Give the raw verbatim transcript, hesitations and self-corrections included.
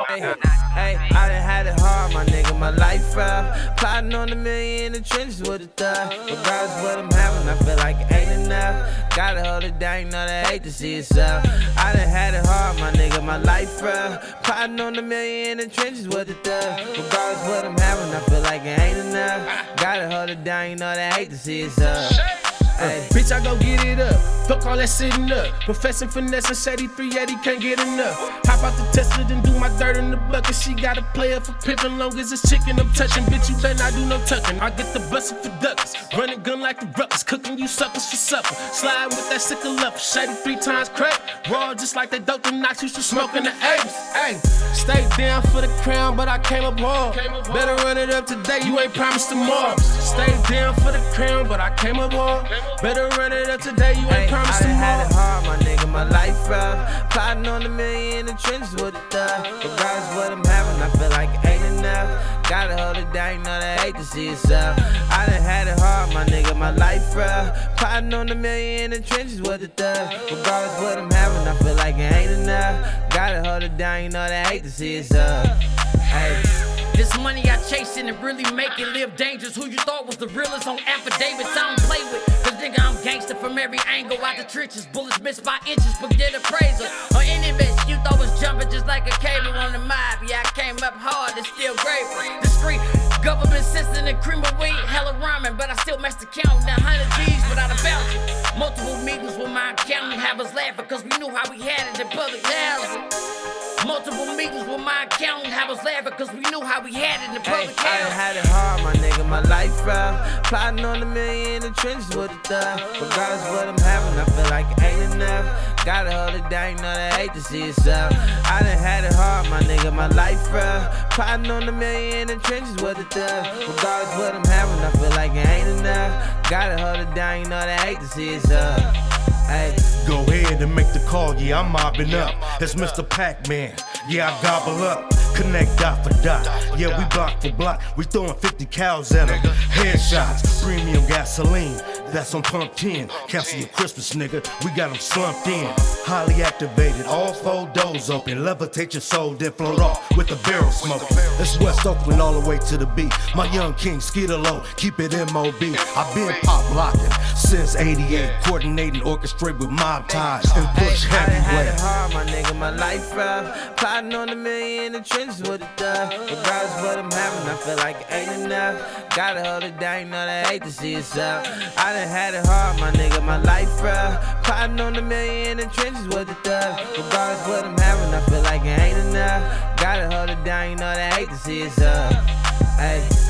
Hey, hey, I done had it hard, my nigga, my life rough. Plotting on a million in the trenches with a thug. Regardless what I'm having, I feel like it ain't enough. Gotta hold it down, you know that I hate to see itself. I done had it hard, my nigga, my life rough. Plotting on a million in the trenches with a thug. Regardless what I'm having, I feel like it ain't enough. Gotta hold it down, you know that I hate to see itself. Uh, bitch, I go get it up. Fuck all that sitting up. Professing finesse and shady three eighty can't get enough. Hop out the Tesla and do my dirt in the bucket. She got a player for pimpin' long as it's chicken I'm touching. Bitch, you better not do no tucking. I get the bustin' for duckers. Running gun like the ruckus. Cooking you suckers for supper. Slide with that sickle up. Shady three times crack. Raw just like they dope the knocks. Used to smoke in the eighties. Hey, stay down for the crown, but I came up hard. Better run it up today. You ain't promised tomorrow. Stay down for the crown, but I came up hard. Better run it up today, you ain't promised tomorrow. I done had it hard, my nigga, my life rough. Plotting on a million in the trenches with a thug. Regardless what I'm having, I feel like it ain't enough. Gotta hold it down, you know that I hate to see itself. I done had it hard, my nigga, my life rough. Plotting on a million in the trenches with a thug. Regardless what I'm having, I feel like it ain't enough. Gotta hold it down, you know that I hate to see itself. Hey. This money I chasing and really make it live dangerous. Who you thought was the realest on affidavits I don't play with. Cause nigga I'm gangster from every angle out the trenches. Bullets missed by inches, forget appraisal. Or any bitch you thought was jumping just like a cable on the mob. Yeah, I came up hard and still grateful. Discreet, government system and cream of weed. Hella rhyming, but I still messed the count. Down one hundred G's without a voucher. Multiple meetings with my accountant have us laughing cause we knew how we had it in public housing. Multiple meetings with my accountant have us laughing cause we knew how we had it in the public house. I done had it hard, my nigga, my life rough. Plotting on a million in the trenches with a thug. Regardless what I'm having, I feel like it ain't enough. Gotta hold it down, you know that I hate to see itself. I done had it hard, my nigga, my life rough. Plotting on a million in the trenches with a thug. Regardless what I'm having, I feel like it ain't enough. Gotta hold it down, you know that I hate to see itself. Hey. Go ahead and make the call, yeah, I'm mobbing up. It's Mister Pac-Man, yeah, I gobble up. Connect dot for dot, yeah, we block for block. We throwing fifty cows at them. Headshots, premium gasoline, that's on pump ten. Cancel your Christmas, nigga, we got them slumped in. Highly activated, all four doors open. Levitate your soul, then float off with the barrel smoke. It's West Oakland all the way to the beat. My young king, skeeter low, keep it M O B. I've been pop locking since eighty-eight, coordinating, orchestrate with mob ties and push hey, I done had heavyweight. it hard, my nigga, my life rough. Plotting on a million in the trenches with a thug. Regardless what I'm having, I feel like it ain't enough. Gotta hold it down, you know that I hate to see itself. I done had it hard, my nigga, my life rough. Plotting on a million in the trenches with a thug. Regardless what I'm having, I feel like it ain't enough. Gotta hold it down, you know that I hate to see itself. Hey.